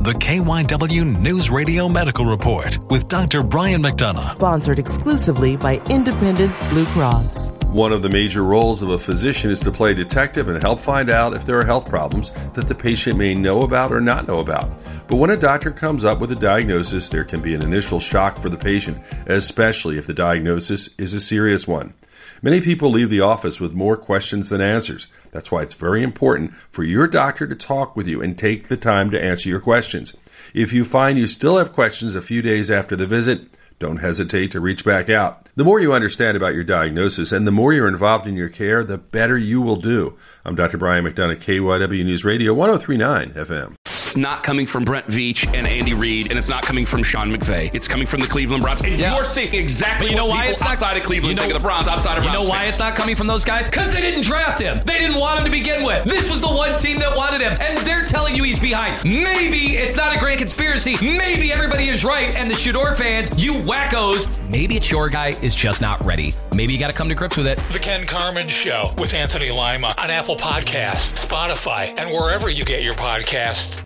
the KYW News Radio Medical Report with Dr. Brian McDonough. Sponsored exclusively by Independence Blue Cross. One of the major roles of a physician is to play detective and help find out if there are health problems that the patient may know about or not know about. But when a doctor comes up with a diagnosis, there can be an initial shock for the patient, especially if the diagnosis is a serious one. Many people leave the office with more questions than answers. That's why it's very important for your doctor to talk with you and take the time to answer your questions. If you find you still have questions a few days after the visit, don't hesitate to reach back out. The more you understand about your diagnosis and the more you're involved in your care, the better you will do. I'm Dr. Brian McDonough, KYW News Radio, 103.9 FM. It's not coming from Brent Veach and Andy Reid, and it's not coming from Sean McVay. It's coming from the Cleveland Browns. And you're seeing exactly what people outside of Cleveland think of the Browns, outside of Browns. You know why it's not coming from those guys? Because they didn't draft him. They didn't want him to begin with. This was the one team that wanted him, and they're telling you he's behind. Maybe it's not a grand conspiracy. Maybe everybody is right, and the Shador fans, you wackos, maybe it's your guy is just not ready. Maybe you got to come to grips with it. The Ken Carman Show with Anthony Lima on Apple Podcasts, Spotify, and wherever you get your podcasts.